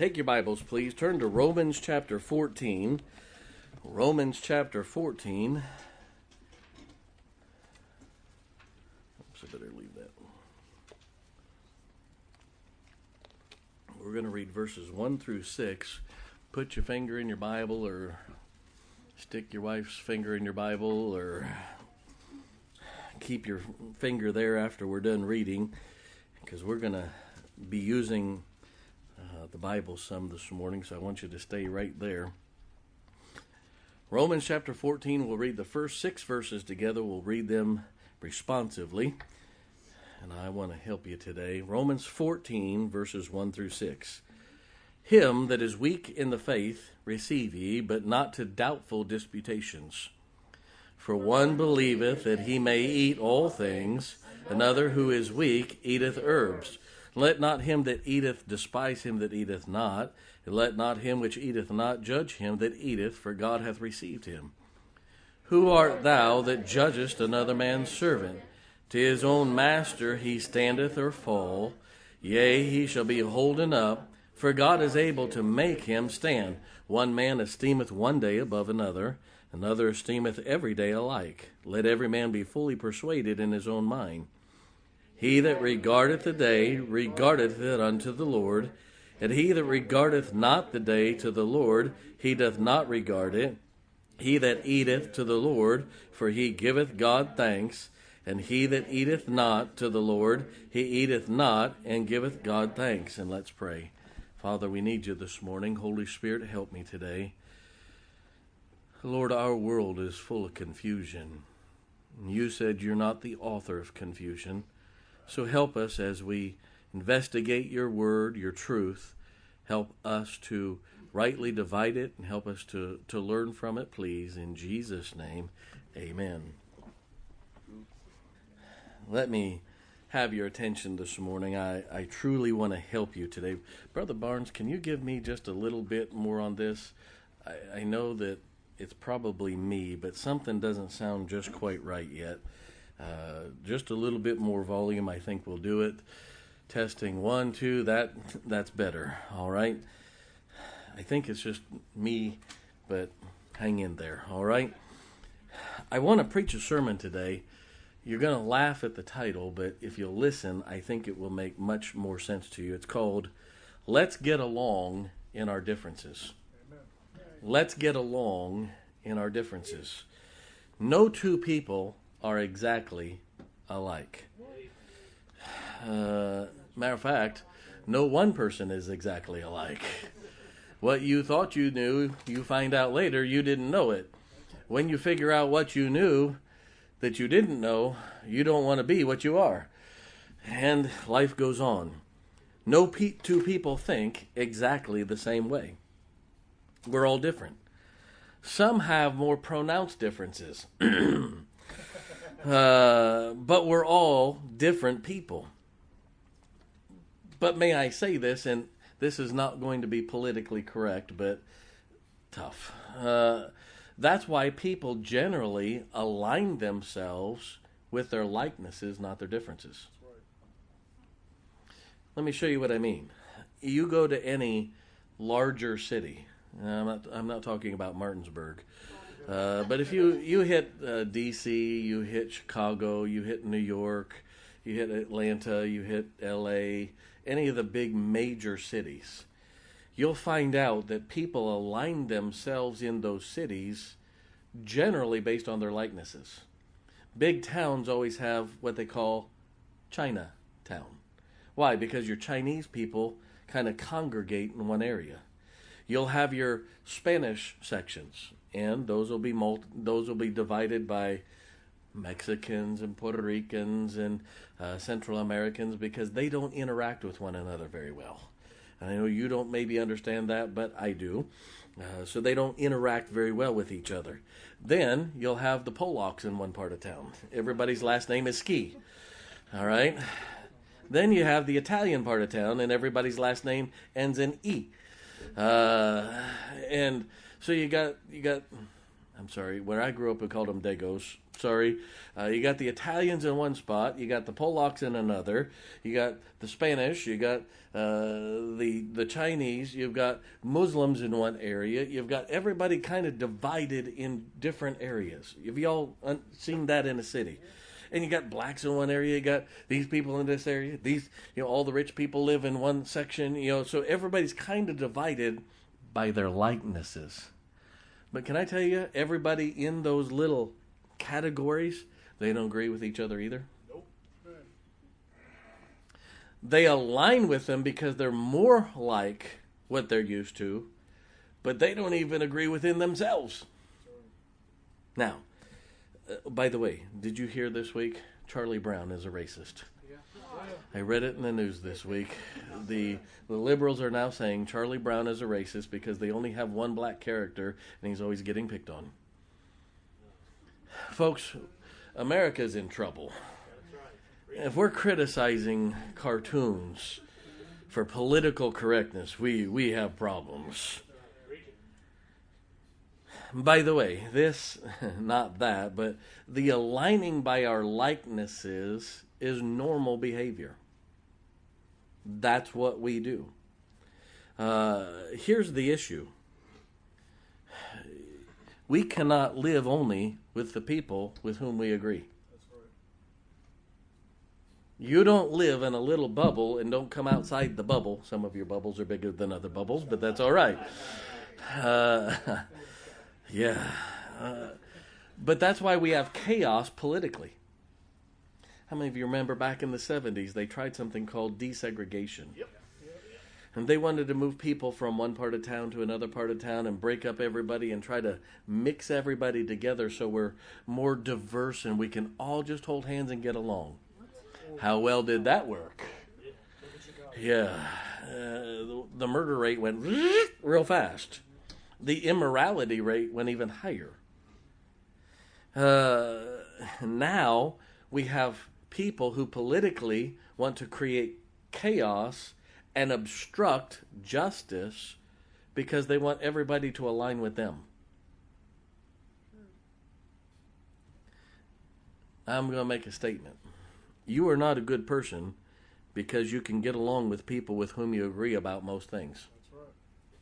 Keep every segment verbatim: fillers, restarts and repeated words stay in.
Take your Bibles, please. Turn to Romans chapter fourteen. Romans chapter fourteen. Oops, I better leave that. We're going to read verses one through six. Put your finger in your Bible, or stick your wife's finger in your Bible, or keep your finger there after we're done reading, because we're going to be using uh, the Bible some this morning, so I want you to stay right there. Romans chapter fourteen, we'll read the first six verses together. We'll read them responsively, and I want to help you today. Romans fourteen, verses one through six. Him that is weak in the faith receive ye, but not to doubtful disputations. For one believeth that he may eat all things, another who is weak eateth herbs. Let not him that eateth despise him that eateth not, and let not him which eateth not judge him that eateth, for God hath received him. Who art thou that judgest another man's servant? To his own master he standeth or fall, yea, he shall be holden up, for God is able to make him stand. One man esteemeth one day above another, another esteemeth every day alike. Let every man be fully persuaded in his own mind. He that regardeth the day regardeth it unto the Lord, and he that regardeth not the day to the Lord, he doth not regard it. He that eateth to the Lord, for he giveth God thanks, and he that eateth not to the Lord, he eateth not, and giveth God thanks. And let's pray. Father, we need you this morning. Holy Spirit, help me today. Lord, our world is full of confusion. You said you're not the author of confusion. So help us as we investigate your word, your truth. Help us to rightly divide it and help us to, to learn from it, please. In Jesus' name, amen. Let me have your attention this morning. I, I truly want to help you today. Brother Barnes, can you give me just a little bit more on this? I, I know that it's probably me, but something doesn't sound just quite right yet. Uh, just a little bit more volume, I think will do it. Testing one, two, that that's better. All right. I think it's just me, but hang in there. All right. I want to preach a sermon today. You're going to laugh at the title, but if you'll listen, I think it will make much more sense to you. It's called Let's Get Along in Our Differences. Amen. Let's get along in our differences. No two people are exactly alike. Uh, matter of fact, no one person is exactly alike. What you thought you knew, you find out later you didn't know it. When you figure out what you knew that you didn't know, you don't want to be what you are. And life goes on. No pe- two people think exactly the same way. We're all different. Some have more pronounced differences. Uh, but we're all different people. But may I say this, and this is not going to be politically correct, but tough. Uh, that's why people generally align themselves with their likenesses, not their differences. Let me show you what I mean. You go to any larger city. I'm not, I'm not talking about Martinsburg. Uh, but if you, you hit uh, D C, you hit Chicago, you hit New York, you hit Atlanta, you hit L A, any of the big major cities, you'll find out that people align themselves in those cities generally based on their likenesses. Big towns always have what they call Chinatown. Why? Because your Chinese people kind of congregate in one area. You'll have your Spanish sections, and those will be multi- those will be divided by Mexicans and Puerto Ricans and uh, Central Americans, because they don't interact with one another very well. And I know you don't maybe understand that, but I do. Uh, so they don't interact very well with each other. Then you'll have the Polacks in one part of town. Everybody's last name is Ski. All right. Then you have the Italian part of town, and everybody's last name ends in E. Uh, and so you got, you got, I'm sorry, where I grew up we called them Dagos. Sorry. Uh, you got the Italians in one spot. You got the Polacks in another. You got the Spanish. You got uh, the the Chinese. You've got Muslims in one area. You've got everybody kind of divided in different areas. Have you all un- seen that in a city? And you got blacks in one area. You got these people in this area. These, you know, all the rich people live in one section. You know, so everybody's kind of divided by their likenesses. But can I tell you, everybody in those little categories, they don't agree with each other either. Nope. They align with them because they're more like what they're used to, but they don't even agree within themselves. Now, uh, by the way, did you hear this week? Charlie Brown is a racist. Yeah. I read it in the news this week. The, the liberals are now saying Charlie Brown is a racist because they only have one black character and he's always getting picked on. Folks, America's in trouble. If we're criticizing cartoons for political correctness, we, we have problems. By the way, this, not that, but the aligning by our likenesses is normal behavior. That's what we do. Uh, here's the issue. We cannot live only with the people with whom we agree. That's right. You don't live in a little bubble and don't come outside the bubble. Some of your bubbles are bigger than other bubbles, but that's all right. Uh, yeah. Uh, but that's why we have chaos politically. How many of you remember back in the seventies, they tried something called desegregation? Yep. And they wanted to move people from one part of town to another part of town and break up everybody and try to mix everybody together so we're more diverse and we can all just hold hands and get along. How well did that work? Yeah. Uh, the, the murder rate went real fast. The immorality rate went even higher. Uh, now we have people who politically want to create chaos and obstruct justice because they want everybody to align with them. I'm going to make a statement. You are not a good person because you can get along with people with whom you agree about most things. That's right.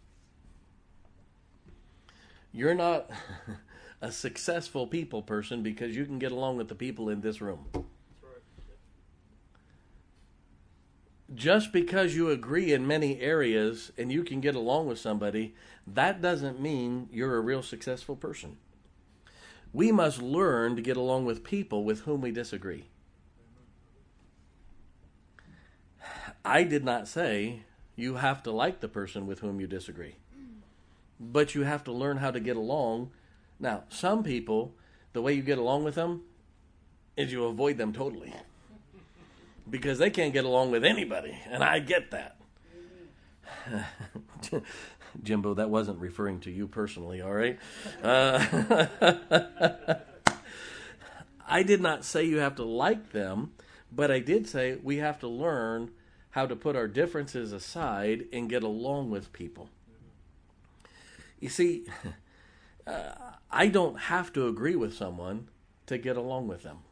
You're not a successful people person because you can get along with the people in this room. Just because you agree in many areas and you can get along with somebody, that doesn't mean you're a real successful person. We must learn to get along with people with whom we disagree. I did not say you have to like the person with whom you disagree, but you have to learn how to get along. Now, some people, the way you get along with them is you avoid them totally. Because they can't get along with anybody, and I get that. Jimbo, that wasn't referring to you personally, all right? Uh, I did not say you have to like them, but I did say we have to learn how to put our differences aside and get along with people. You see, uh, I don't have to agree with someone to get along with them.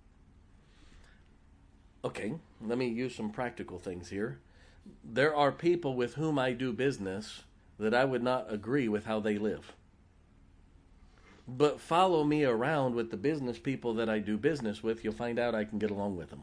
Okay, let me use some practical things here. There are people with whom I do business that I would not agree with how they live. But follow me around with the business people that I do business with, you'll find out I can get along with them.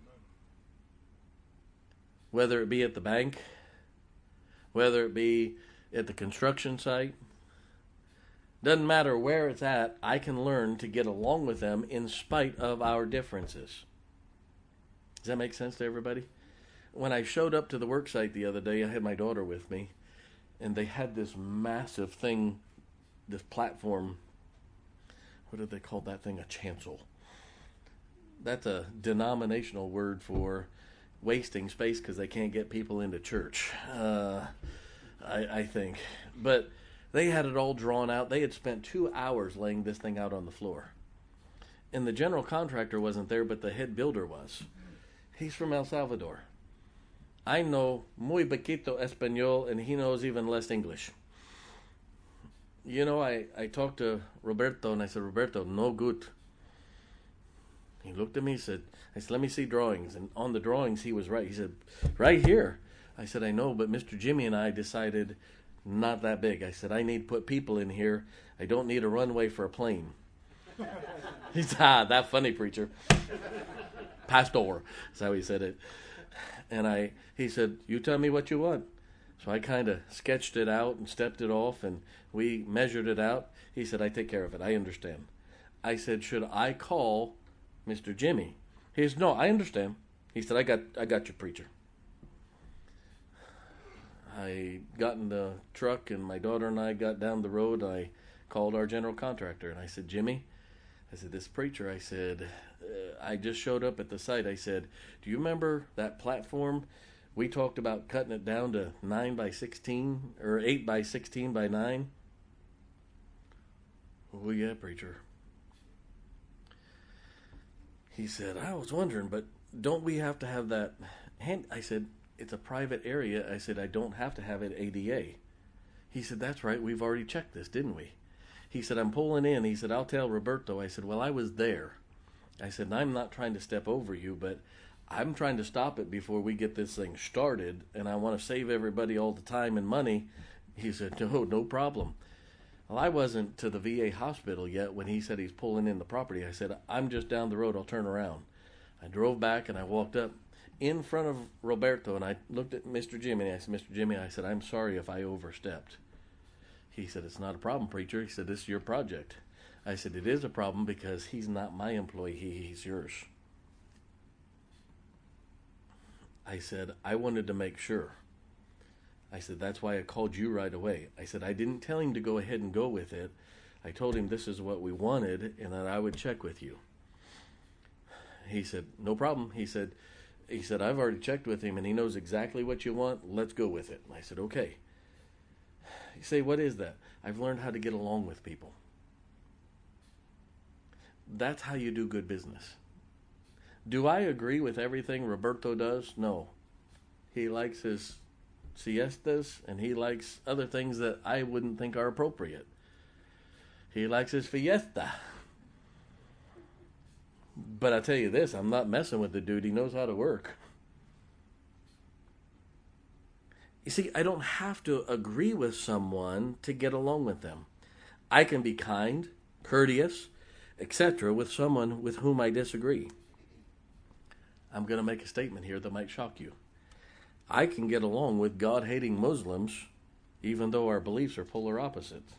Whether it be at the bank, whether it be at the construction site, doesn't matter where it's at, I can learn to get along with them in spite of our differences. Does that make sense to everybody? When I showed up to the work site the other day, I had my daughter with me, and they had this massive thing, this platform. What did they call that thing? A chancel. That's a denominational word for wasting space because they can't get people into church, uh, I, I think. But they had it all drawn out. They had spent two hours laying this thing out on the floor. And the general contractor wasn't there, but the head builder was. He's from El Salvador. I know muy poquito español, and he knows even less English. You know, I, I talked to Roberto, and I said, Roberto, no good. He looked at me and said, I said, let me see drawings. And on the drawings, he was right. He said, right here. I said, I know, but Mister Jimmy and I decided not that big. I said, I need to put people in here. I don't need a runway for a plane. He said, ah, that funny preacher. Pastor. That's how he said it. And I, he said, you tell me what you want. So I kind of sketched it out and stepped it off, and we measured it out. He said, I take care of it. I understand. I said, should I call Mister Jimmy? He said, no, I understand. He said, I got I got you, preacher. I got in the truck, and my daughter and I got down the road. I called our general contractor, and I said, Jimmy, I said, this preacher, I said, uh, I just showed up at the site. I said, do you remember that platform? We talked about cutting it down to nine by sixteen, or eight by sixteen by nine. Oh, yeah, preacher. He said, I was wondering, but don't we have to have that? Hand? I said, it's a private area. I said, I don't have to have it A D A. He said, that's right. We've already checked this, didn't we? He said, I'm pulling in. He said, I'll tell Roberto. I said, well, I was there. I said, I'm not trying to step over you, but I'm trying to stop it before we get this thing started, and I want to save everybody all the time and money. He said, no, no problem. Well, I wasn't to the V A hospital yet when he said he's pulling in the property. I said, I'm just down the road. I'll turn around. I drove back, and I walked up in front of Roberto, and I looked at Mister Jimmy, and I said, Mister Jimmy, I said, I'm sorry if I overstepped. He said, it's not a problem, preacher. He said, this is your project. I said, it is a problem because he's not my employee. He, he's yours. I said, I wanted to make sure. I said, that's why I called you right away. I said, I didn't tell him to go ahead and go with it. I told him this is what we wanted and that I would check with you. He said, no problem. He said, he said, I've already checked with him and he knows exactly what you want. Let's go with it. I said, okay. You say, what is that? I've learned how to get along with people. That's how you do good business. Do I agree with everything Roberto does? No. He likes his siestas, and he likes other things that I wouldn't think are appropriate. He likes his fiesta. But I tell you this, I'm not messing with the dude. He knows how to work. You see, I don't have to agree with someone to get along with them. I can be kind, courteous, et cetera with someone with whom I disagree. I'm going to make a statement here that might shock you. I can get along with God-hating Muslims even though our beliefs are polar opposites.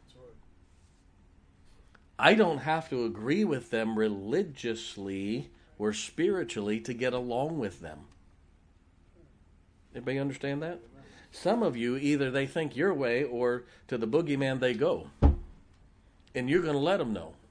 I don't have to agree with them religiously or spiritually to get along with them. Anybody understand that? Some of you, either they think your way or to the boogeyman they go. And you're going to let them know.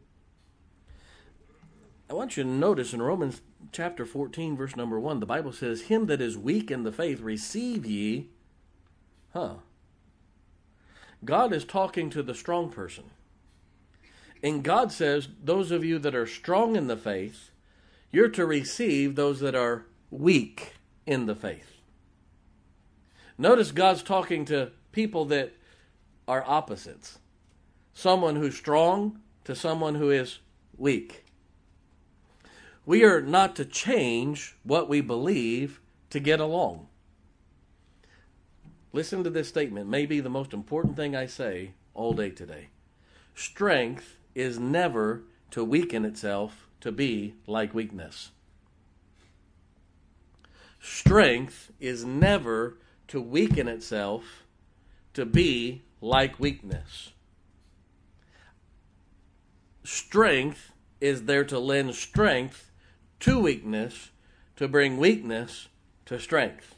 I want you to notice in Romans chapter fourteen, verse number one, the Bible says, him that is weak in the faith, receive ye. Huh. God is talking to the strong person. And God says, those of you that are strong in the faith, you're to receive those that are weak in the faith. Notice God's talking to people that are opposites. Someone who's strong to someone who is weak. We are not to change what we believe to get along. Listen to this statement. It may be the most important thing I say all day today. Strength is never to weaken itself to be like weakness. Strength is never to weaken itself to be like weakness. Strength is there to lend strength to weakness, to bring weakness to strength.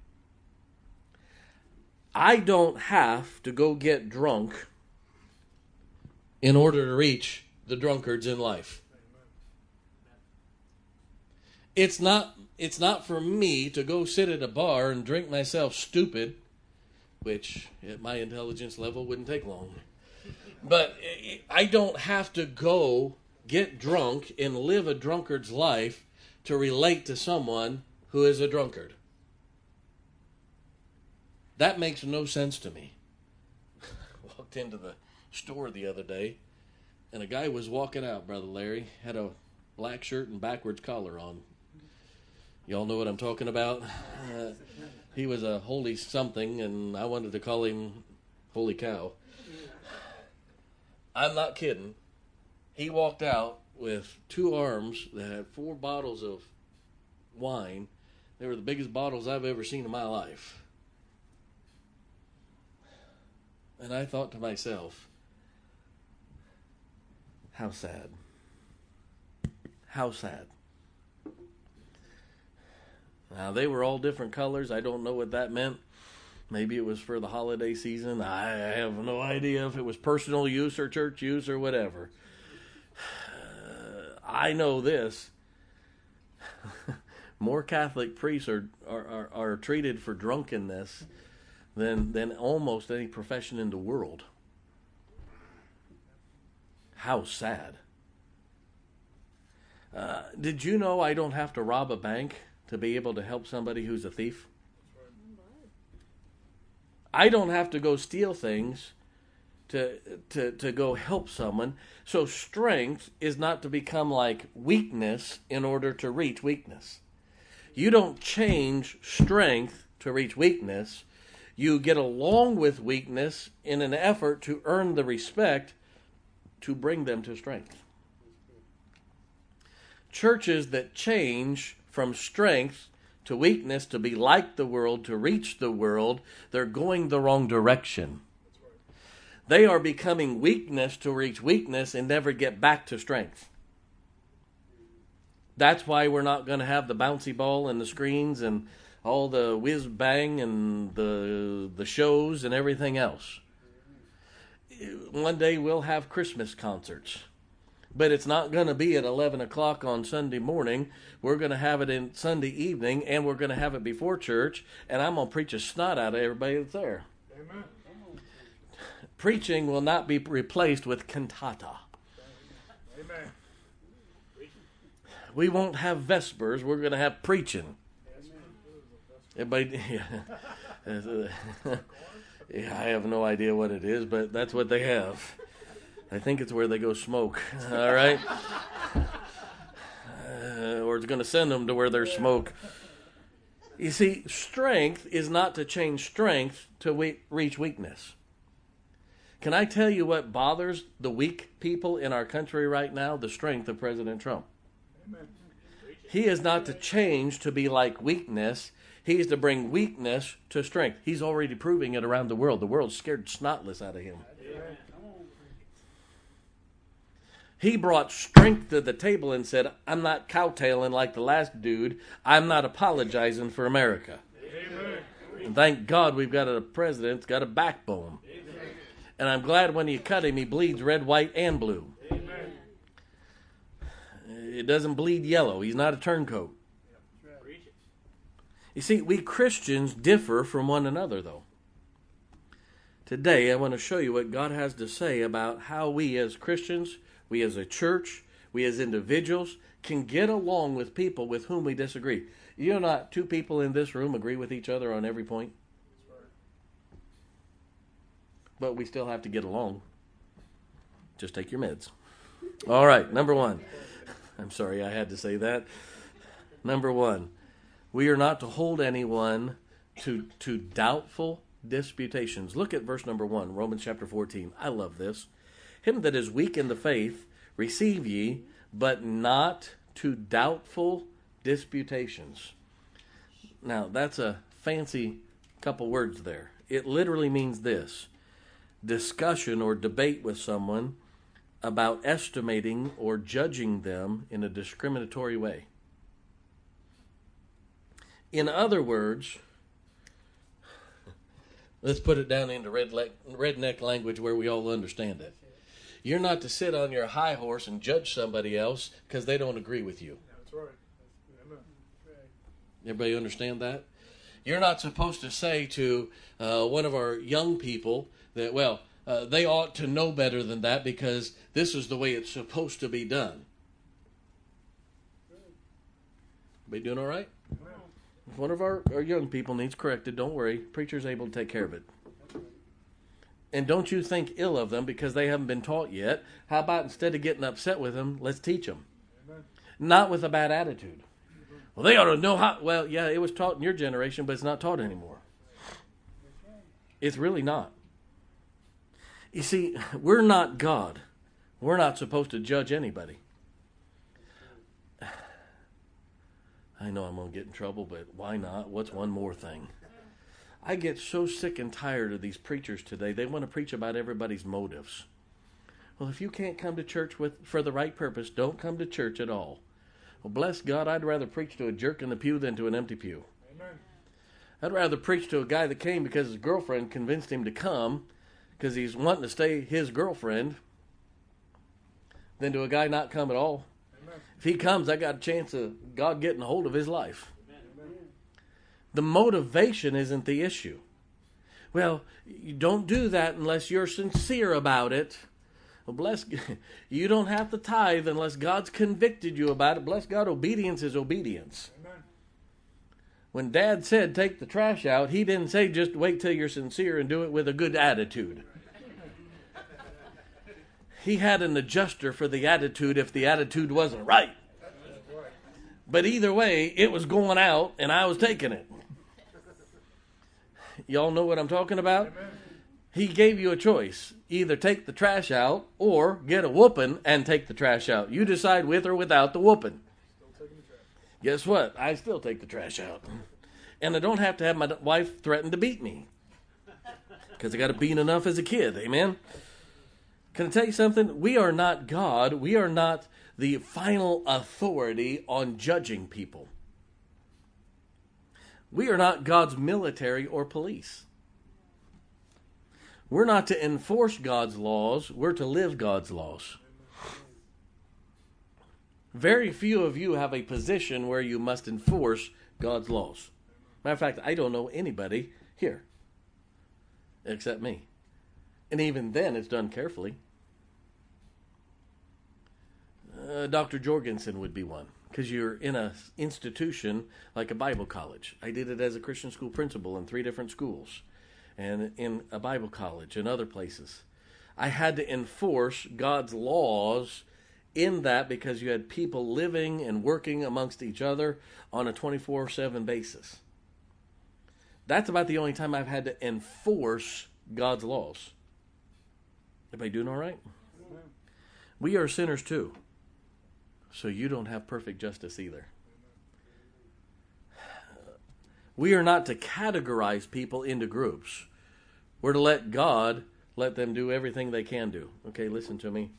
I don't have to go get drunk in order to reach the drunkards in life. It's not, it's not for me to go sit at a bar and drink myself stupid, which at my intelligence level wouldn't take long. But I don't have to go get drunk and live a drunkard's life to relate to someone who is a drunkard. That makes no sense to me. Walked into the store the other day, and a guy was walking out, Brother Larry, had a black shirt and backwards collar on. Y'all know what I'm talking about? Uh, he was a holy something, and I wanted to call him Holy Cow. I'm not kidding. He walked out with two arms that had four bottles of wine. They were the biggest bottles I've ever seen in my life. And I thought to myself, how sad. How sad. Now, they were all different colors. I don't know what that meant. Maybe it was for the holiday season. I have no idea if it was personal use or church use or whatever. Uh, I know this. More Catholic priests are, are, are, are treated for drunkenness than, than almost any profession in the world. How sad. Uh, did you know I don't have to rob a bank to be able to help somebody who's a thief? I don't have to go steal things to, to, to go help someone. So strength is not to become like weakness in order to reach weakness. You don't change strength to reach weakness. You get along with weakness in an effort to earn the respect to bring them to strength. Churches that change from strength to weakness to be like the world, to reach the world, they're going the wrong direction. They are becoming weakness to reach weakness and never get back to strength. That's why we're not going to have the bouncy ball and the screens and all the whiz bang and the the shows and everything else. One day we'll have Christmas concerts. But it's not going to be at eleven o'clock on Sunday morning. We're going to have it in Sunday evening, and we're going to have it before church, and I'm going to preach a snot out of everybody that's there. Amen. Preaching will not be replaced with cantata. Amen. We won't have Vespers. We're going to have preaching. Everybody, yeah. Yeah, I have no idea what it is, but that's what they have. I think it's where they go smoke, all right? Uh, or it's going to send them to where there's smoke. You see, strength is not to change strength to we- reach weakness. Can I tell you what bothers the weak people in our country right now? The strength of President Trump. Amen. He is not to change to be like weakness. He is to bring weakness to strength. He's already proving it around the world. The world's scared snotless out of him. Amen. He brought strength to the table and said, I'm not cowtailing like the last dude. I'm not apologizing for America. Amen. And thank God we've got a president that's got a backbone. Amen. And I'm glad when you cut him, he bleeds red, white, and blue. Amen. It doesn't bleed yellow. He's not a turncoat. You see, we Christians differ from one another, though. Today, I want to show you what God has to say about how we as Christians, we as a church, we as individuals, can get along with people with whom we disagree. You know, not two people in this room agree with each other on every point. But we still have to get along. Just take your meds. All right, number one. I'm sorry I had to say that. Number one. We are not to hold anyone to, to doubtful disputations. Look at verse number one, Romans chapter fourteen. I love this. Him that is weak in the faith, receive ye, but not to doubtful disputations. Now, that's a fancy couple words there. It literally means this: discussion or debate with someone about estimating or judging them in a discriminatory way. In other words, let's put it down into red le- redneck language where we all understand it. You're not to sit on your high horse and judge somebody else because they don't agree with you. That's right. Everybody understand that? You're not supposed to say to uh, one of our young people that, well, uh, they ought to know better than that because this is the way it's supposed to be done. Everybody doing all right? If one of our, our young people needs corrected, don't worry. Preacher's able to take care of it. And don't you think ill of them because they haven't been taught yet. How about instead of getting upset with them, let's teach them. Amen. not with a bad attitude. Well, they ought to know how. Well, yeah, it was taught in your generation, but it's not taught anymore. It's really not. You see, we're not God. We're not supposed to judge anybody. I know I'm going to get in trouble, but why not? What's one more thing? I get so sick and tired of these preachers today. They want to preach about everybody's motives. Well, if you can't come to church with for the right purpose, don't come to church at all. Well, bless God, I'd rather preach to a jerk in the pew than to an empty pew. Amen. I'd rather preach to a guy that came because his girlfriend convinced him to come because he's wanting to stay his girlfriend than to a guy not come at all. Amen. If he comes, I got a chance of God getting a hold of his life. Amen. The motivation isn't the issue. Well, you don't do that unless you're sincere about it. Well, bless you don't have to tithe unless God's convicted you about it. Bless God, obedience is obedience. Amen. When Dad said take the trash out, he didn't say just wait till you're sincere and do it with a good attitude. He had an adjuster for the attitude if the attitude wasn't right. But either way, it was going out and I was taking it. Y'all know what I'm talking about? Amen. He gave you a choice. Either take the trash out or get a whooping and take the trash out. You decide with or without the whooping. Guess what? I still take the trash out. And I don't have to have my wife threaten to beat me. Because I got it beat enough as a kid. Amen? Can I tell you something? We are not God. We are not the final authority on judging people. We are not God's military or police. We're not to enforce God's laws. We're to live God's laws. Very few of you have a position where you must enforce God's laws. Matter of fact, I don't know anybody here except me. And even then, it's done carefully. Uh, Doctor Jorgensen would be one. Because you're in an institution like a Bible college. I did it as a Christian school principal in three different schools. And in a Bible college and other places. I had to enforce God's laws in that because you had people living and working amongst each other on a twenty-four seven basis. That's about the only time I've had to enforce God's laws. Everybody doing all right? Amen. We are sinners too. So you don't have perfect justice either. We are not to categorize people into groups. We're to let God let them do everything they can do. Okay, listen to me.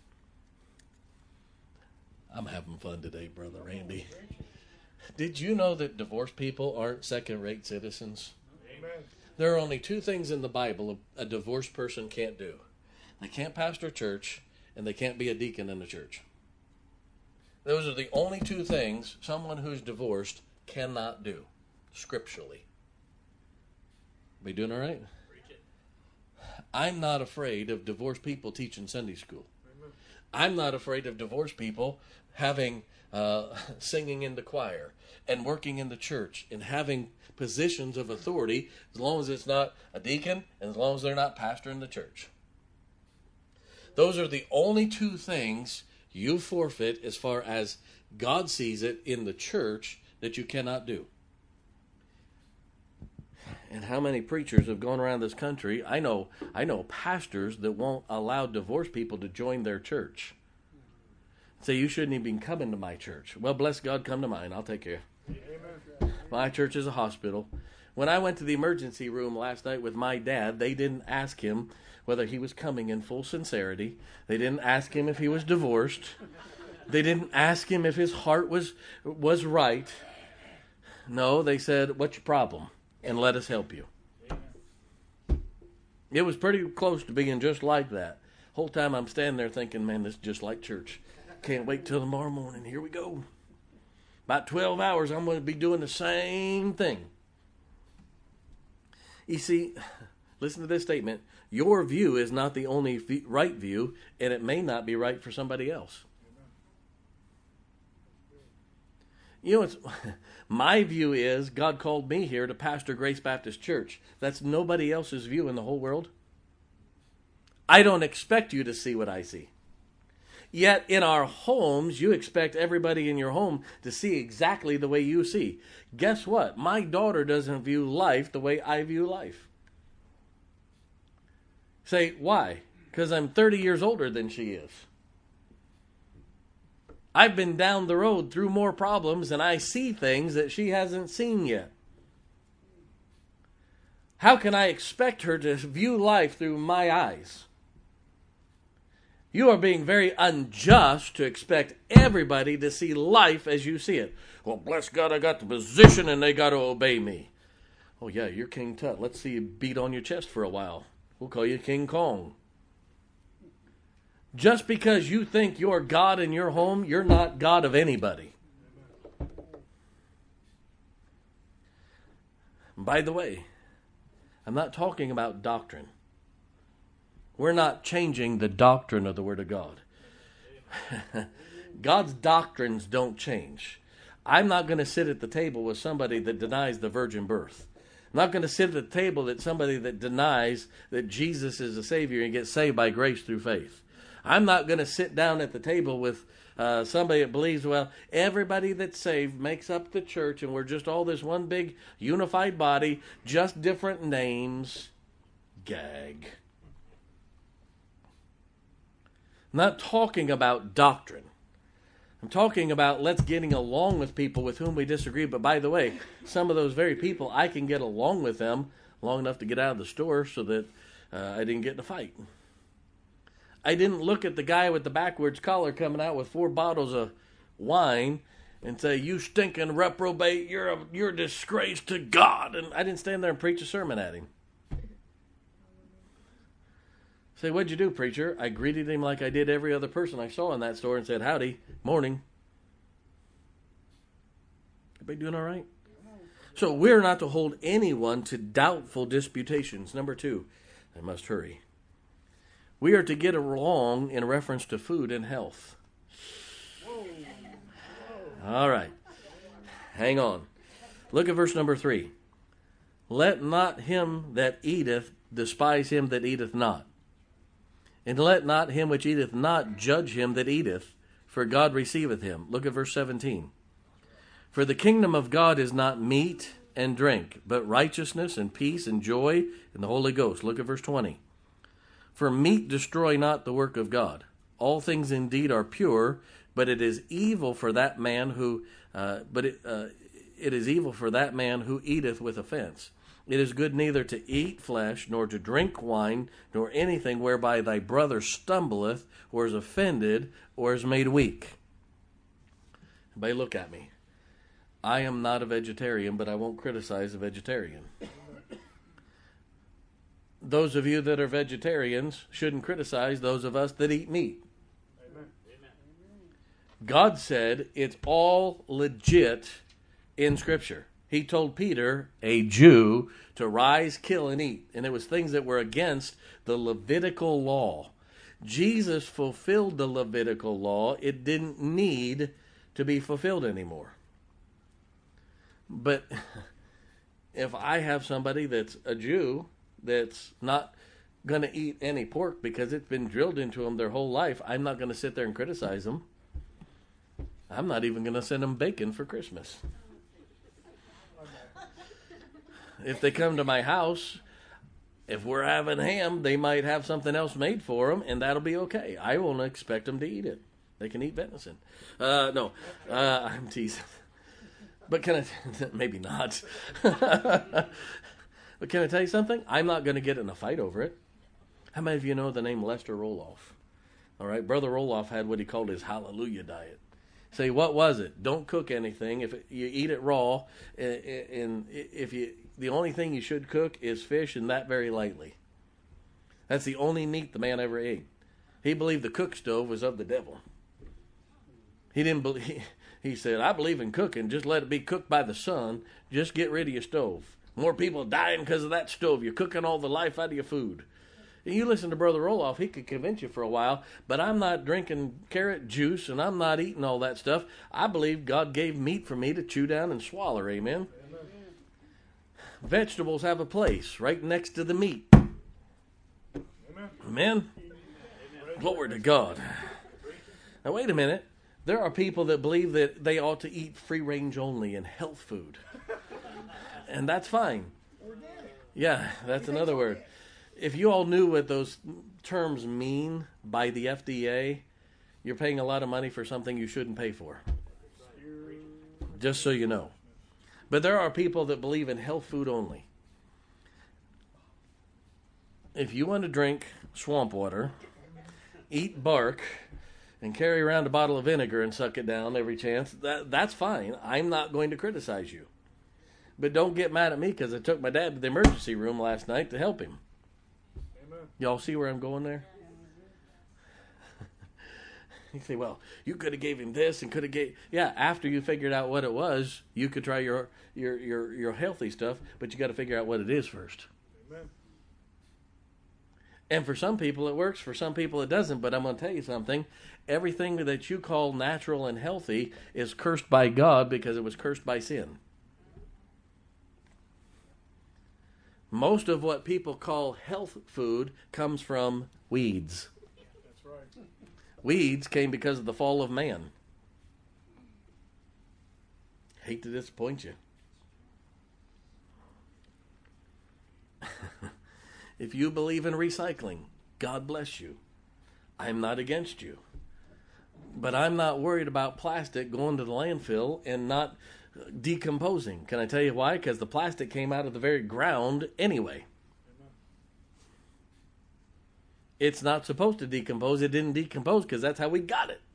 I'm having fun today, Brother Randy. Did you know that divorced people aren't second-rate citizens? Amen. There are only two things in the Bible a divorced person can't do. They can't pastor a church, and they can't be a deacon in the church. Those are the only two things someone who's divorced cannot do. Scripturally. Are you doing all right? I'm not afraid of divorced people teaching Sunday school. Amen. I'm not afraid of divorced people having uh, singing in the choir and working in the church and having positions of authority as long as it's not a deacon and as long as they're not pastoring the church. Those are the only two things you forfeit as far as God sees it in the church that you cannot do. And how many preachers have gone around this country? I know I know pastors that won't allow divorced people to join their church. Say, you shouldn't even be coming to my church. Well, bless God, come to mine. I'll take care. Amen. My church is a hospital. When I went to the emergency room last night with my dad, they didn't ask him whether he was coming in full sincerity. They didn't ask him if he was divorced. They didn't ask him if his heart was was right. No, they said, what's your problem? And let us help you. It was pretty close to being just like that. Whole time I'm standing there thinking, man, this is just like church. Can't wait till tomorrow morning. Here we go. About twelve hours, I'm going to be doing the same thing. You see, listen to this statement. Your view is not the only v- right view, and it may not be right for somebody else. You know, it's, my view is God called me here to pastor Grace Baptist Church. That's nobody else's view in the whole world. I don't expect you to see what I see. Yet in our homes, you expect everybody in your home to see exactly the way you see. Guess what? My daughter doesn't view life the way I view life. Say, why? Because I'm thirty years older than she is. I've been down the road through more problems and I see things that she hasn't seen yet. How can I expect her to view life through my eyes? You are being very unjust to expect everybody to see life as you see it. Well, bless God, I got the position and they got to obey me. Oh yeah, you're King Tut. Let's see you beat on your chest for a while. We'll call you King Kong. Just because you think you're God in your home, you're not God of anybody. By the way, I'm not talking about doctrine. We're not changing the doctrine of the Word of God. God's doctrines don't change. I'm not going to sit at the table with somebody that denies the virgin birth. I'm not going to sit at the table with somebody that denies that Jesus is the Savior and gets saved by grace through faith. I'm not going to sit down at the table with uh, somebody that believes, well, everybody that's saved makes up the church and we're just all this one big unified body, just different names. Gag. I'm not talking about doctrine. I'm talking about let's getting along with people with whom we disagree. But by the way, some of those very people, I can get along with them long enough to get out of the store so that uh, I didn't get in a fight. I didn't look at the guy with the backwards collar coming out with four bottles of wine and say, you stinking reprobate, you're a, you're a disgrace to God. And I didn't stand there and preach a sermon at him. Say, what'd you do, preacher? I greeted him like I did every other person I saw in that store and said, howdy, morning. Everybody doing all right? So we're not to hold anyone to doubtful disputations. Number two, I must hurry. We are to get along in reference to food and health. All right. Hang on. Look at verse number three. Let not him that eateth despise him that eateth not. And let not him which eateth not judge him that eateth, for God receiveth him. Look at verse seventeen. For the kingdom of God is not meat and drink, but righteousness and peace and joy in the Holy Ghost. Look at verse twenty. For meat destroy not the work of God. All things indeed are pure, but it is evil for that man who, uh, but it, uh, it is evil for that man who eateth with offense. It is good neither to eat flesh, nor to drink wine, nor anything whereby thy brother stumbleth, or is offended, or is made weak. Everybody look at me. I am not a vegetarian, but I won't criticize a vegetarian. Those of you that are vegetarians shouldn't criticize those of us that eat meat. Amen. God said it's all legit in Scripture. He told Peter, a Jew, to rise, kill, and eat. And it was things that were against the Levitical law. Jesus fulfilled the Levitical law. It didn't need to be fulfilled anymore. But if I have somebody that's a Jew that's not going to eat any pork because it's been drilled into them their whole life, I'm not going to sit there and criticize them. I'm not even going to send them bacon for Christmas. If they come to my house, if we're having ham, they might have something else made for them, and that'll be okay. I won't expect them to eat it. They can eat venison. Uh, no, uh, I'm teasing. But can I, maybe not. But can I tell you something? I'm not going to get in a fight over it. How many of you know the name Lester Roloff? All right, Brother Roloff had what he called his hallelujah diet. Say, what was it? Don't cook anything. If it, you eat it raw, and, and if you, the only thing you should cook is fish, and that very lightly. That's the only meat the man ever ate. He believed the cook stove was of the devil. He didn't believe. He said, I believe in cooking. Just let it be cooked by the sun. Just get rid of your stove. More people dying because of that stove. You're cooking all the life out of your food. And you listen to Brother Roloff, he could convince you for a while, but I'm not drinking carrot juice and I'm not eating all that stuff. I believe God gave meat for me to chew down and swallow. Amen? Amen. Vegetables have a place right next to the meat. Amen? Amen? Amen. Glory to God. Now, wait a minute. There are people that believe that they ought to eat free range only and health food. And that's fine. Yeah, that's another word. If you all knew what those terms mean by the F D A, you're paying a lot of money for something you shouldn't pay for. Just so you know. But there are people that believe in health food only. If you want to drink swamp water, eat bark, and carry around a bottle of vinegar and suck it down every chance, that, that's fine. I'm not going to criticize you. But don't get mad at me because I took my dad to the emergency room last night to help him. Amen. Y'all see where I'm going there? You say, well, you could have gave him this and could have gave... Yeah, after you figured out what it was, you could try your your your, your healthy stuff, but you got to figure out what it is first. Amen. And for some people it works, for some people it doesn't, but I'm going to tell you something. Everything that you call natural and healthy is cursed by God because it was cursed by sin. Most of what people call health food comes from weeds. That's right. Weeds came because of the fall of man. Hate to disappoint you. If you believe in recycling, God bless you. I'm not against you. But I'm not worried about plastic going to the landfill and not decomposing. Can I tell you why? Because the plastic came out of the very ground anyway. Amen. It's not supposed to decompose. It didn't decompose because that's how we got it.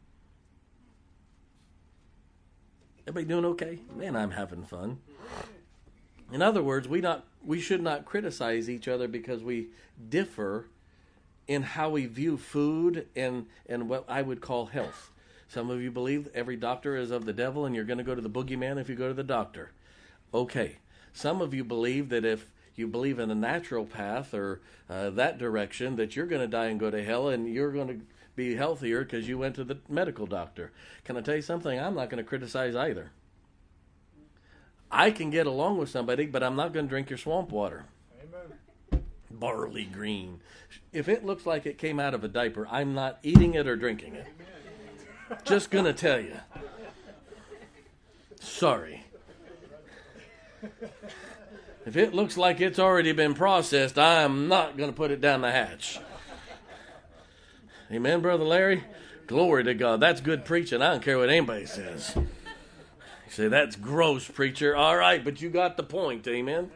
Everybody doing okay? Man, I'm having fun. In other words, we not we should not criticize each other because we differ in how we view food and, and what I would call health. Some of you believe every doctor is of the devil and you're going to go to the boogeyman if you go to the doctor. Okay. Some of you believe that if you believe in a natural path or uh, that direction, that you're going to die and go to hell and you're going to be healthier because you went to the medical doctor. Can I tell you something? I'm not going to criticize either. I can get along with somebody, but I'm not going to drink your swamp water. Amen. Barley green. If it looks like it came out of a diaper, I'm not eating it or drinking it. Amen. Just going to tell you. Sorry. If it looks like it's already been processed, I'm not going to put it down the hatch. Amen, Brother Larry? Glory to God. That's good preaching. I don't care what anybody says. You say, that's gross, preacher. All right, but you got the point. Amen?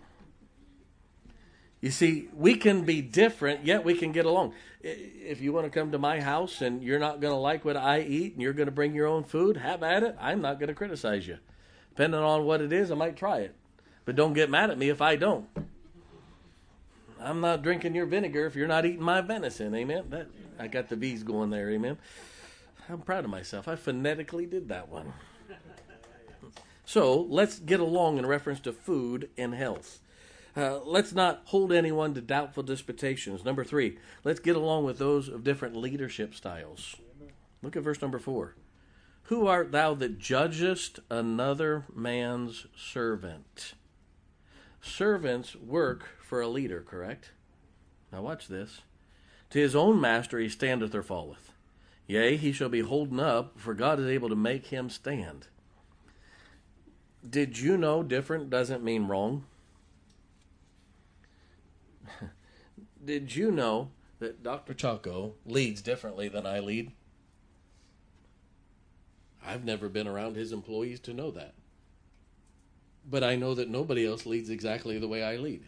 You see, we can be different, yet we can get along. If you want to come to my house and you're not going to like what I eat and you're going to bring your own food, have at it. I'm not going to criticize you. Depending on what it is, I might try it. But don't get mad at me if I don't. I'm not drinking your vinegar if you're not eating my venison. Amen? That, I got the V's going there. Amen? I'm proud of myself. I phonetically did that one. So let's get along in reference to food and health. Uh, let's not hold anyone to doubtful disputations. Number three, let's get along with those of different leadership styles. Look at verse number four. Who art thou that judgest another man's servant? Servants work for a leader, correct? Now watch this. To his own master he standeth or falleth. Yea, he shall be holden up, for God is able to make him stand. Did you know different doesn't mean wrong? Did you know that Doctor Chaco leads differently than I lead? I've never been around his employees to know that. But I know that nobody else leads exactly the way I lead.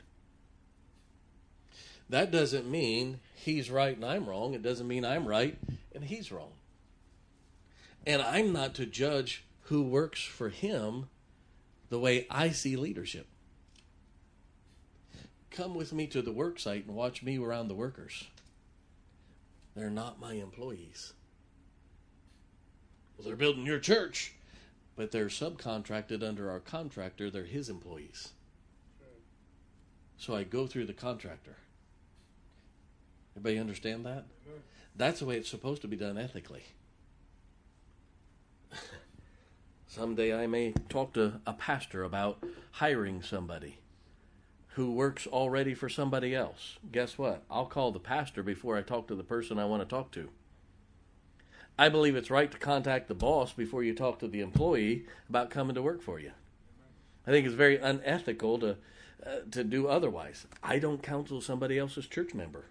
That doesn't mean he's right and I'm wrong. It doesn't mean I'm right and he's wrong. And I'm not to judge who works for him the way I see leadership. Come with me to the work site and watch me around the workers. They're not my employees. Well, they're building your church, but they're subcontracted under our contractor. They're his employees. So I go through the contractor. Everybody understand that? That's the way it's supposed to be done ethically. Someday I may talk to a pastor about hiring somebody who works already for somebody else. Guess what? I'll call the pastor before I talk to the person I want to talk to. I believe it's right to contact the boss before you talk to the employee about coming to work for you. I think it's very unethical to uh, to do otherwise. I don't counsel somebody else's church member.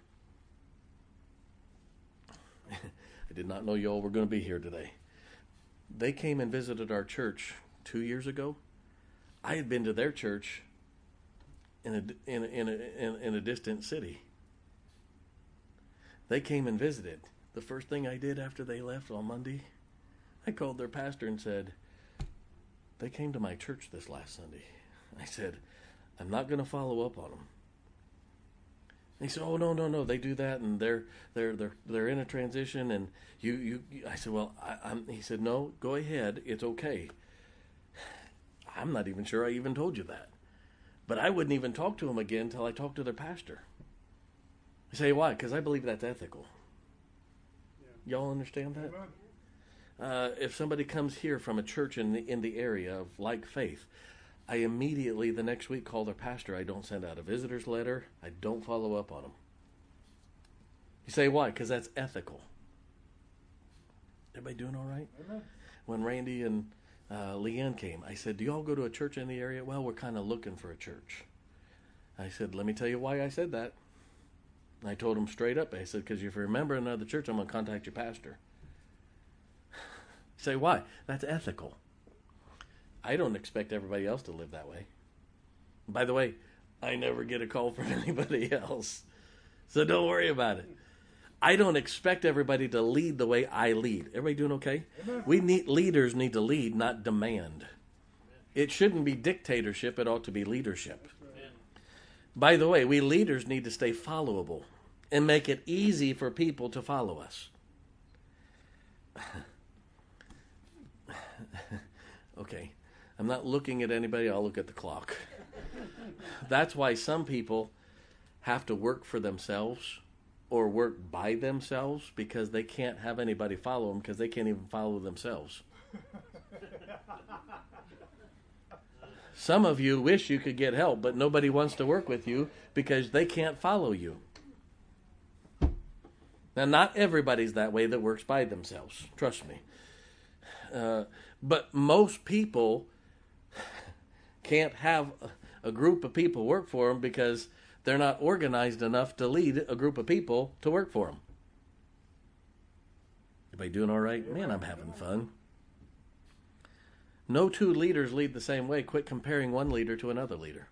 I did not know you all were going to be here today. They came and visited our church two years ago. I had been to their church in a in a, in a, in, in a distant city. They came and visited. The first thing I did after they left on Monday, I called their pastor and said, they came to my church this last Sunday. I said, I'm not going to follow up on them. And he said, oh, no, no, no, they do that, and they're they're they're they're in a transition, and you, you I said, well, I, I'm, he said, no, go ahead, it's okay. I'm not even sure I even told you that. But I wouldn't even talk to them again until I talked to their pastor. I say, why? Because I believe that's ethical. Yeah. Y'all understand that? Uh, if somebody comes here from a church in the, in the area of like faith, I immediately the next week call their pastor. I don't send out a visitor's letter. I don't follow up on them. You say, why? Because that's ethical. Everybody doing all right? Amen. When Randy and uh, Leanne came, I said, do you all go to a church in the area? Well, we're kind of looking for a church. I said, let me tell you why I said that. And I told them straight up. I said, because if you remember another church, I'm going to contact your pastor. Say, why? That's ethical. I don't expect everybody else to live that way. By the way, I never get a call from anybody else. So don't worry about it. I don't expect everybody to lead the way I lead. Everybody doing okay? Amen. We need leaders need to lead, not demand. It shouldn't be dictatorship. It ought to be leadership. Amen. By the way, we leaders need to stay followable and make it easy for people to follow us. Okay, I'm not looking at anybody. I'll look at the clock. That's why some people have to work for themselves or work by themselves because they can't have anybody follow them because they can't even follow themselves. Some of you wish you could get help, but nobody wants to work with you because they can't follow you. Now, not everybody's that way that works by themselves. Trust me. Uh, but most people can't have a group of people work for them because they're not organized enough to lead a group of people to work for them. Everybody doing all right? Man, I'm having fun. No two leaders lead the same way. Quit comparing one leader to another leader.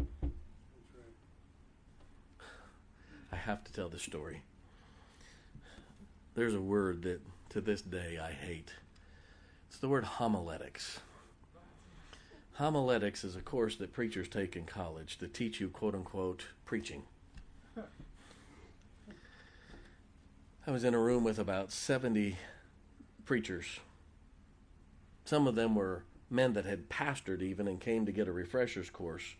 I have to tell this story. There's a word that to this day I hate. It's the word homiletics. Homiletics is a course that preachers take in college to teach you, quote unquote, preaching. I was in a room with about seventy preachers. Some of them were men that had pastored even and came to get a refresher's course.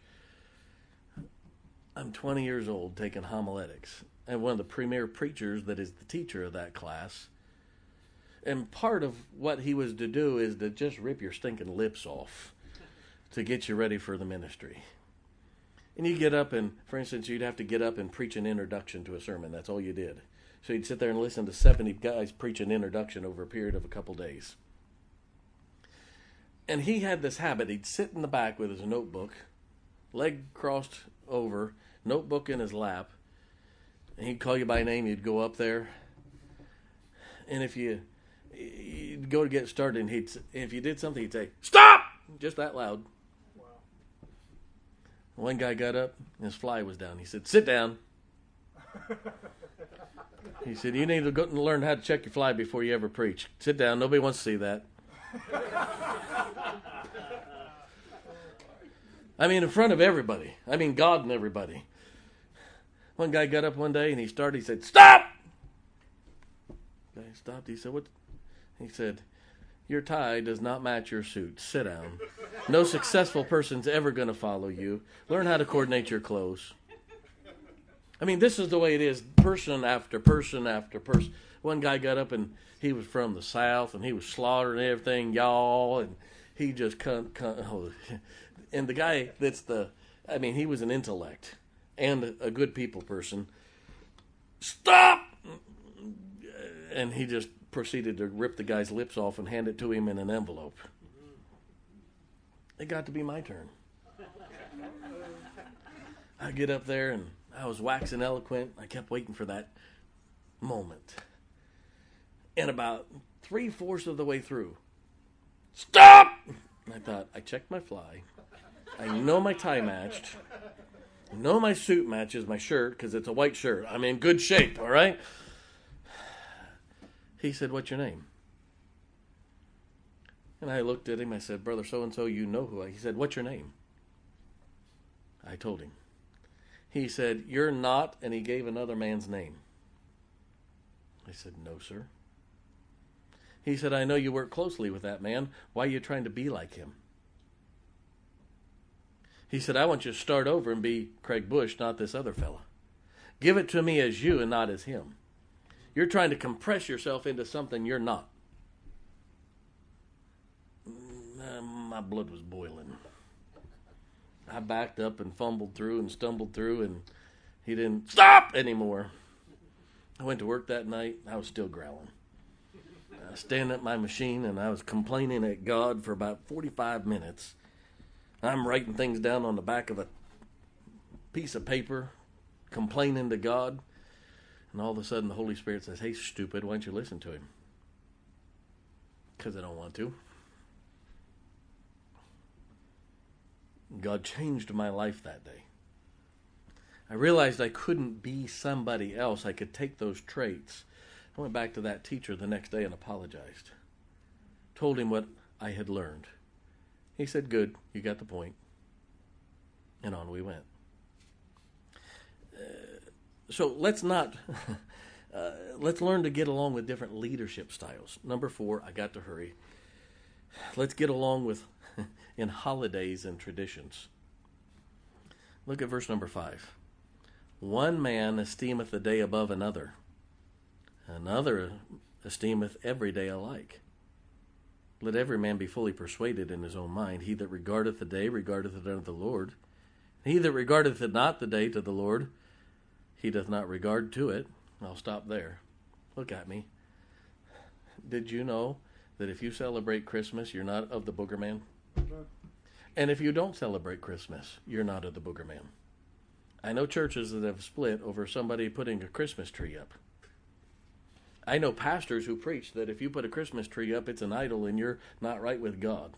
I'm twenty years old taking homiletics. And one of the premier preachers that is the teacher of that class. And part of what he was to do is to just rip your stinking lips off to get you ready for the ministry. And you get up and, for instance, you'd have to get up and preach an introduction to a sermon. That's all you did. So you'd sit there and listen to seventy guys preach an introduction over a period of a couple days. And he had this habit. He'd sit in the back with his notebook, leg crossed over, notebook in his lap, and he'd call you by name. You'd go up there. And if you... You'd go to get started, and he'd, if you did something, he'd say, "Stop!" Just that loud. Wow. One guy got up, and his fly was down. He said, "Sit down." He said, "You need to go and learn how to check your fly before you ever preach. Sit down. Nobody wants to see that." I mean, in front of everybody. I mean, God and everybody. One guy got up one day, and he started, he said, "Stop!" The guy stopped. He said, "What?" He said, "Your tie does not match your suit. Sit down. No successful person's ever going to follow you. Learn how to coordinate your clothes." I mean, this is the way it is, person after person after person. One guy got up, and he was from the South, and he was slaughtering everything, y'all, and he just couldn't, couldn't oh. And the guy that's the, I mean, he was an intellect and a good people person. "Stop!" And he just proceeded to rip the guy's lips off and hand it to him in an envelope. It got to be my turn. I get up there and I was waxing eloquent. I kept waiting for that moment. And about three-fourths of the way through, stop! And I thought, I checked my fly. I know my tie matched. I know my suit matches my shirt because it's a white shirt. I'm in good shape, all right? He said, what's your name? And I looked at him. I said, Brother so-and-so, you know who I... He said, what's your name? I told him. He said, you're not, and he gave another man's name. I said, no, sir. He said, I know you work closely with that man. Why are you trying to be like him? He said, I want you to start over and be Craig Bush, not this other fella. Give it to me as you and not as him. You're trying to compress yourself into something you're not. My blood was boiling. I backed up and fumbled through and stumbled through, and he didn't stop anymore. I went to work that night. I was still growling. I was standing at my machine, and I was complaining at God for about forty-five minutes. I'm writing things down on the back of a piece of paper, complaining to God. And all of a sudden, the Holy Spirit says, hey, stupid, why don't you listen to him? Because I don't want to. God changed my life that day. I realized I couldn't be somebody else. I could take those traits. I went back to that teacher the next day and apologized. Told him what I had learned. He said, good, you got the point. And on we went. Uh, so let's not, uh, let's learn to get along with different leadership styles. Number four, I got to hurry. Let's get along with in holidays and traditions. Look at verse number five. One man esteemeth the day above another. Another esteemeth every day alike. Let every man be fully persuaded in his own mind. He that regardeth the day regardeth it unto the Lord. He that regardeth it not the day to the Lord, he doth not regard to it. I'll stop there. Look at me. Did you know that if you celebrate Christmas, you're not of the booger man? And if you don't celebrate Christmas, you're not of the booger man. I know churches that have split over somebody putting a Christmas tree up. I know pastors who preach that if you put a Christmas tree up, it's an idol and you're not right with God.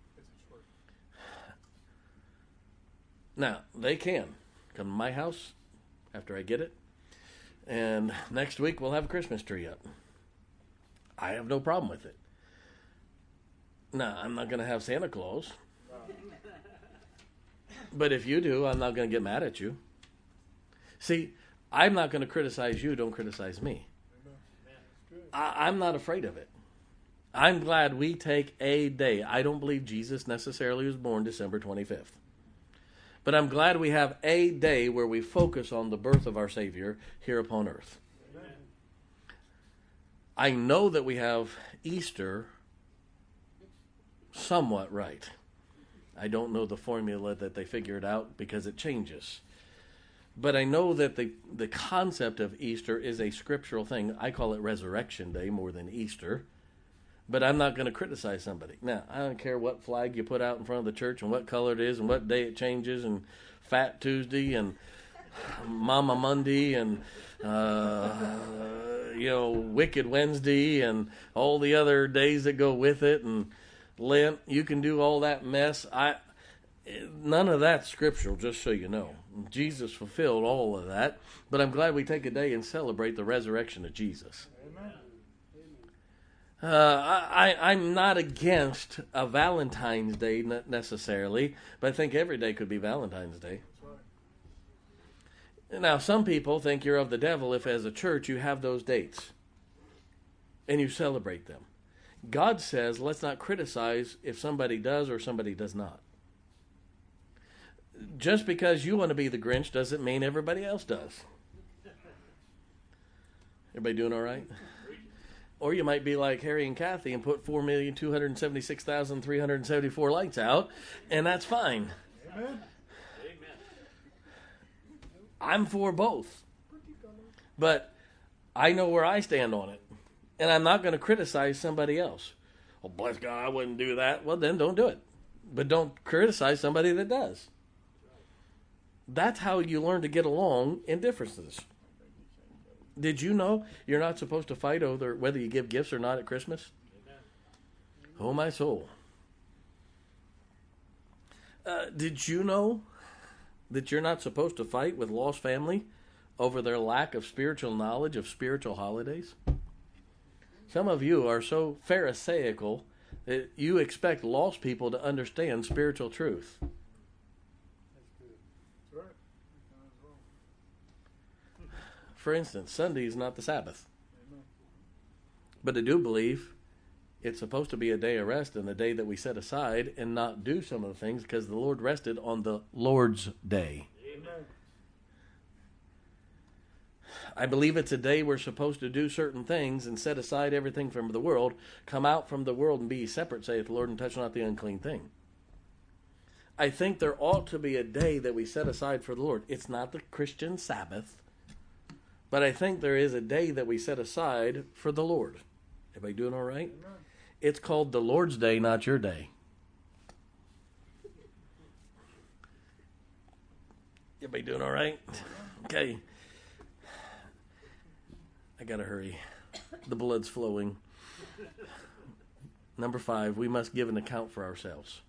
Now, they can come to my house after I get it, and next week we'll have a Christmas tree up. I have no problem with it. Now, I'm not going to have Santa Claus. But if you do, I'm not going to get mad at you. See, I'm not going to criticize you. Don't criticize me. I, I'm not afraid of it. I'm glad we take a day. I don't believe Jesus necessarily was born December twenty-fifth. But I'm glad we have a day where we focus on the birth of our Savior here upon earth. Amen. I know that we have Easter somewhat right. I don't know the formula that they figured out because it changes. But I know that the, the concept of Easter is a scriptural thing. I call it Resurrection Day more than Easter. But I'm not going to criticize somebody. Now, I don't care what flag you put out in front of the church and what color it is and what day it changes and Fat Tuesday and Mama Monday and, uh, you know, Wicked Wednesday and all the other days that go with it and Lent. You can do all that mess. I None of that's scriptural, just so you know. Jesus fulfilled all of that. But I'm glad we take a day and celebrate the resurrection of Jesus. Amen. Uh, I, I, I'm not against a Valentine's Day necessarily, but I think every day could be Valentine's Day. Right. Now, some people think you're of the devil if as a church you have those dates and you celebrate them. God says let's not criticize if somebody does or somebody does not. Just because you want to be the Grinch doesn't mean everybody else does. Everybody doing all right? Or you might be like Harry and Kathy and put four million two hundred seventy-six thousand three hundred seventy-four lights out, and that's fine. Amen. I'm for both. But I know where I stand on it. And I'm not going to criticize somebody else. Oh, bless God, I wouldn't do that. Well, then don't do it. But don't criticize somebody that does. That's how you learn to get along in differences. Did you know you're not supposed to fight over whether you give gifts or not at Christmas? Amen. Oh, my soul. Uh, did you know that you're not supposed to fight with lost family over their lack of spiritual knowledge of spiritual holidays? Some of you are so pharisaical that you expect lost people to understand spiritual truth. For instance, Sunday is not the Sabbath. But I do believe it's supposed to be a day of rest and a day that we set aside and not do some of the things because the Lord rested on the Lord's day. Amen. I believe it's a day we're supposed to do certain things and set aside everything from the world, come out from the world and be separate, saith the Lord, and touch not the unclean thing. I think there ought to be a day that we set aside for the Lord. It's not the Christian Sabbath, but I think there is a day that we set aside for the Lord. Everybody doing all right? Amen. It's called the Lord's Day, not your day. Everybody doing all right? Okay. I gotta hurry. The blood's flowing. Number five, we must give an account for ourselves.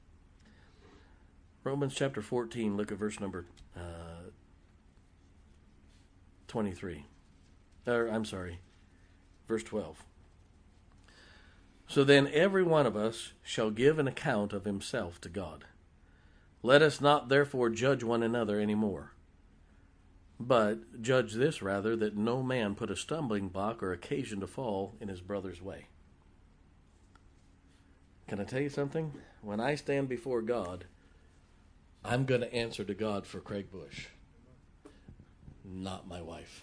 Romans chapter fourteen, look at verse number uh, twenty-three. Or, I'm sorry, verse twelve. So then every one of us shall give an account of himself to God. Let us not therefore judge one another any more. But judge this rather, that no man put a stumbling block or occasion to fall in his brother's way. Can I tell you something? When I stand before God, I'm going to answer to God for Craig Bush, not my wife.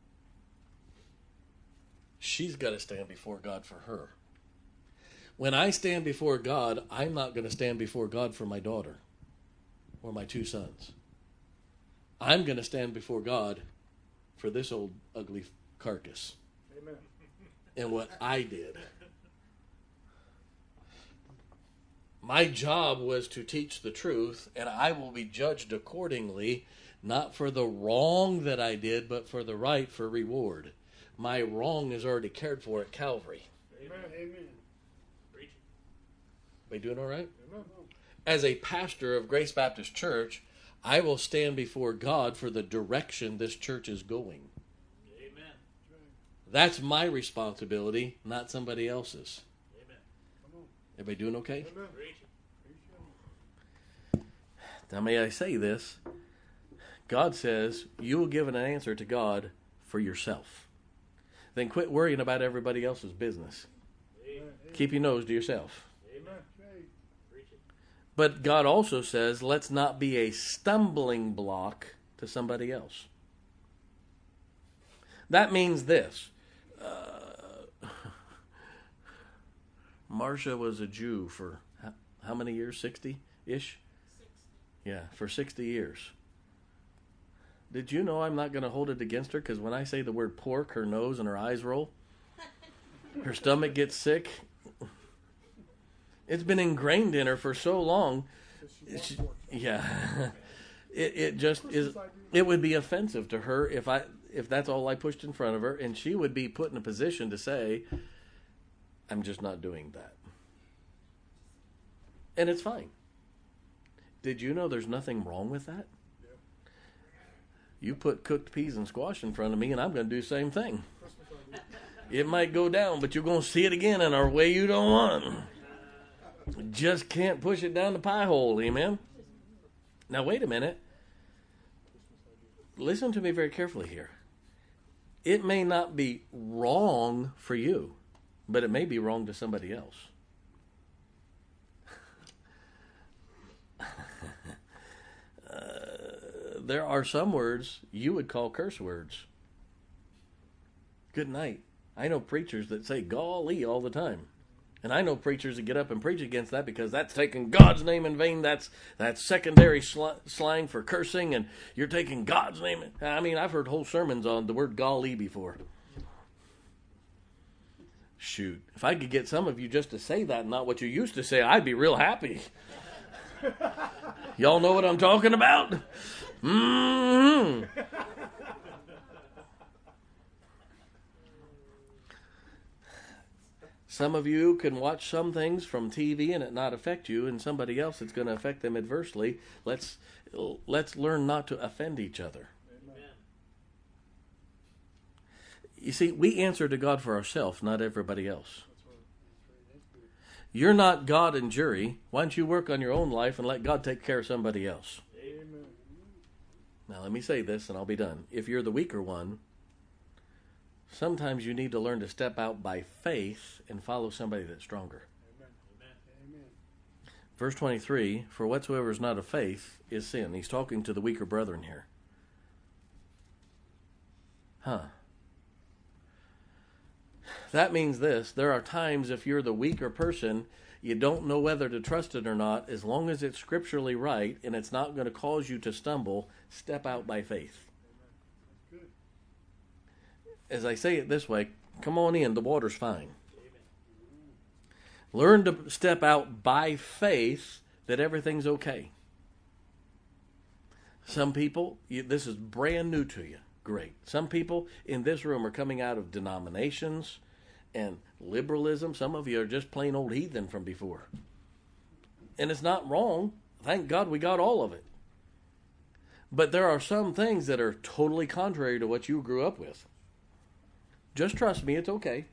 She's got to stand before God for her. When I stand before God, I'm not going to stand before God for my daughter or my two sons. I'm going to stand before God for this old ugly carcass. Amen. And what I did. My job was to teach the truth, and I will be judged accordingly, not for the wrong that I did, but for the right for reward. My wrong is already cared for at Calvary. Amen. Amen. Are you doing all right? Amen. As a pastor of Grace Baptist Church, I will stand before God for the direction this church is going. Amen. That's my responsibility, not somebody else's. Amen. Everybody doing okay? Amen. Now may I say this? God says you will give an answer to God for yourself. Then quit worrying about everybody else's business. Amen. Keep your nose to yourself. Amen. But God also says, let's not be a stumbling block to somebody else. That means this. Uh, Marcia was a Jew for how, how many years? sixty-ish? sixty. Yeah, for sixty years. Did you know I'm not going to hold it against her? Because when I say the word pork, her nose and her eyes roll. Her stomach gets sick. It's been ingrained in her for so long. She, yeah, it it just is. It would be offensive to her if I if that's all I pushed in front of her, and she would be put in a position to say, "I'm just not doing that," and it's fine. Did you know there's nothing wrong with that? You put cooked peas and squash in front of me, and I'm going to do the same thing. It might go down, but you're going to see it again in our way you don't want. Just can't push it down the pie hole, amen? Now, wait a minute. Listen to me very carefully here. It may not be wrong for you, but it may be wrong to somebody else. uh, there are some words you would call curse words. Good night. I know preachers that say golly all the time. And I know preachers that get up and preach against that because that's taking God's name in vain. That's that's secondary sl- slang for cursing, and you're taking God's name. I mean, I've heard whole sermons on the word golly before. Shoot, if I could get some of you just to say that and not what you used to say, I'd be real happy. Y'all know what I'm talking about? Mm-hmm. Some of you can watch some things from T V and it not affect you, and somebody else it's going to affect them adversely. Let's let's learn not to offend each other. Amen. You see, we answer to God for ourselves, not everybody else. You're not God and jury. Why don't you work on your own life and let God take care of somebody else? Amen. Now let me say this and I'll be done. If you're the weaker one, sometimes you need to learn to step out by faith and follow somebody that's stronger. Amen. Amen. Verse twenty-three, for whatsoever is not of faith is sin. He's talking to the weaker brethren here. Huh. That means this. There are times if you're the weaker person, you don't know whether to trust it or not. As long as it's scripturally right and it's not going to cause you to stumble, step out by faith. As I say it this way, come on in, the water's fine. Learn to step out by faith that everything's okay. Some people, you, this is brand new to you. Great. Some people in this room are coming out of denominations and liberalism. Some of you are just plain old heathen from before. And it's not wrong. Thank God we got all of it. But there are some things that are totally contrary to what you grew up with. Just trust me, it's okay.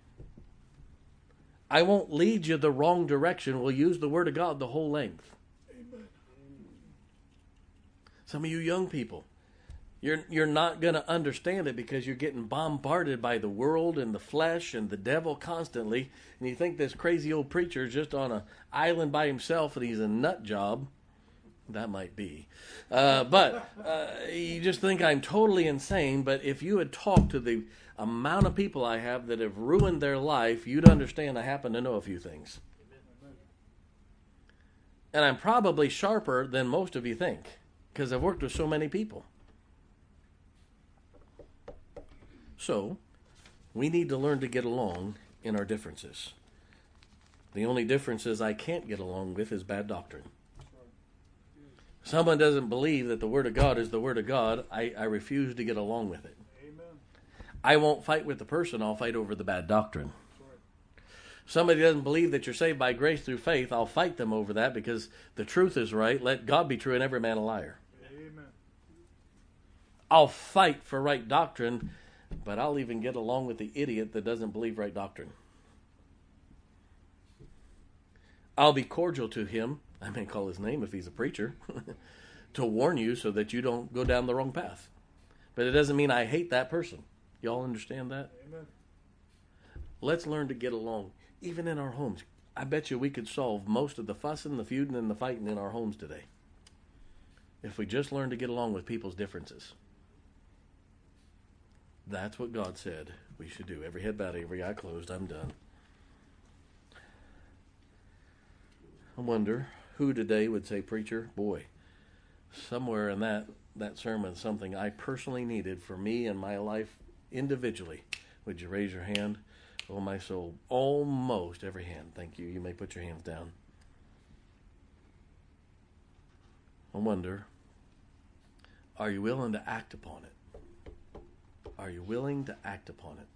I won't lead you the wrong direction. We'll use the Word of God the whole length. Amen. Some of you young people, you're you're not going to understand it because you're getting bombarded by the world and the flesh and the devil constantly, and you think this crazy old preacher is just on an island by himself and he's a nut job. That might be. Uh, but uh, you just think I'm totally insane, but if you had talked to the amount of people I have that have ruined their life, you'd understand I happen to know a few things. And I'm probably sharper than most of you think because I've worked with so many people. So, we need to learn to get along in our differences. The only differences I can't get along with is bad doctrine. Someone doesn't believe that the Word of God is the Word of God, I, I refuse to get along with it. Amen. I won't fight with the person, I'll fight over the bad doctrine. Somebody doesn't believe that you're saved by grace through faith, I'll fight them over that because the truth is right. Let God be true and every man a liar. Amen. I'll fight for right doctrine, but I'll even get along with the idiot that doesn't believe right doctrine. I'll be cordial to him. I may call his name if he's a preacher, to warn you so that you don't go down the wrong path. But it doesn't mean I hate that person. Y'all understand that? Amen. Let's learn to get along, even in our homes. I bet you we could solve most of the fussing, the feuding, and the fighting in our homes today if we just learn to get along with people's differences. That's what God said we should do. Every head bowed, every eye closed. I'm done. I wonder who today would say, preacher, boy, somewhere in that, that sermon, something I personally needed for me and my life individually. Would you raise your hand? Oh, my soul. Almost every hand. Thank you. You may put your hands down. I wonder, are you willing to act upon it? Are you willing to act upon it?